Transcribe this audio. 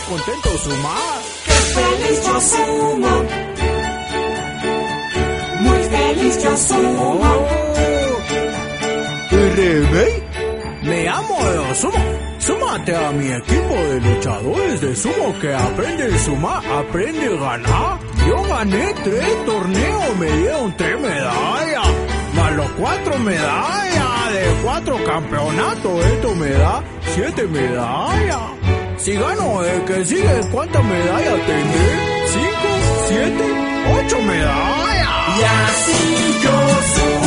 contento Suma. ¡Qué feliz yo sumo! Muy feliz yo sumo. Rey, me llamo Sumo. Súmate a mi equipo de luchadores de sumo que aprende a sumar, aprende a ganar. Yo gané 3 torneos, me dieron 3 medallas, más los 4 medallas de 4 campeonatos. Esto me da 7 medallas. Si gano el que sigue, ¿cuántas medallas tendré? 5, 7, 8 medallas. Y así yo sumo.